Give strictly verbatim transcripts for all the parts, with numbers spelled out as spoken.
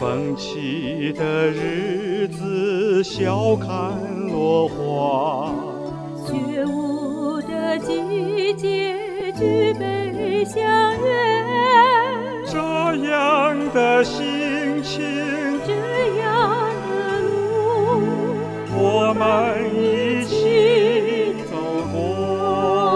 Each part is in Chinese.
风起的日子，笑看落花。 雪舞的季节，举杯相约。 这样的心情， 这样的路， 我们一起走过。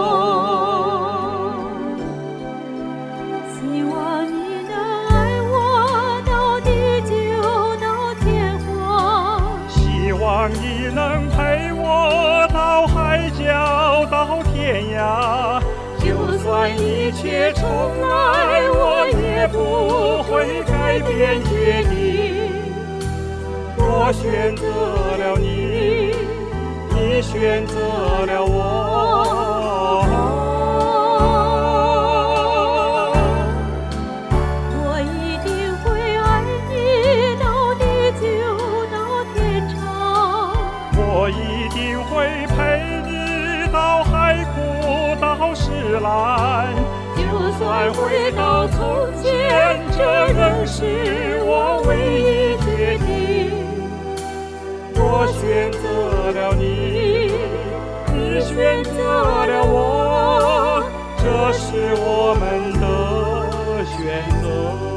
希望你能爱我到地久到天荒， 希望你能陪我到海角到天涯。就算一切重来，我也不会改变决定。我选择了你，你选择了我。 我一定会爱你到地久到天长， 我一定会陪你到海枯到石烂。就算回到从前，这仍是我唯一决定。我选择了你，你选择了我，这是我们的选择。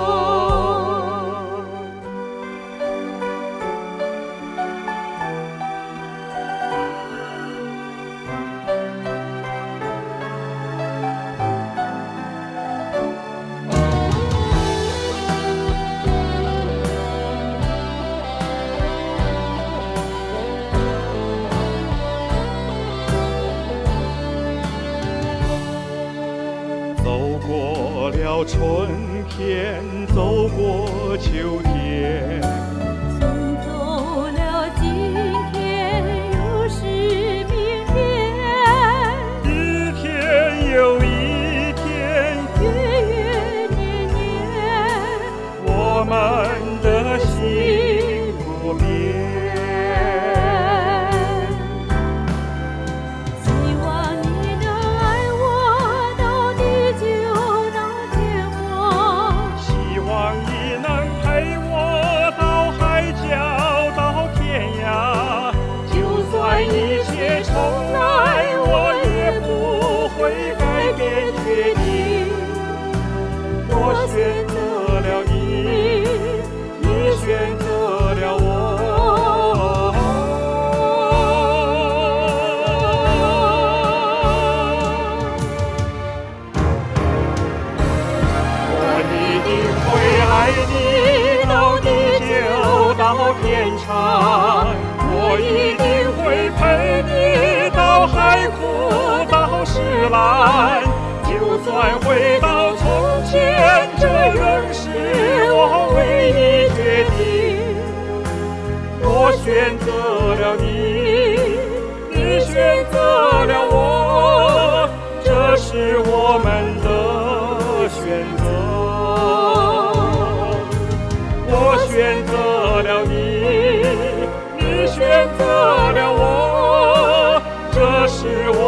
走过了春天，走过秋天， 送走了今天，又是明天。 一天又一天， 月月年年， 我们的心不变。 希望你能爱我到地久到天荒， 希望你能陪我到海角到天涯。就算一切重来，我也不会改变决定。我选择了你，你选择了我。我一定会爱你到地久到天长，我一定会陪你到海枯到石烂。就算回到从前，这仍是我唯一决定。我选择了你，你选择了我，这是我们的选择。我选择了你，你选择了我，这是我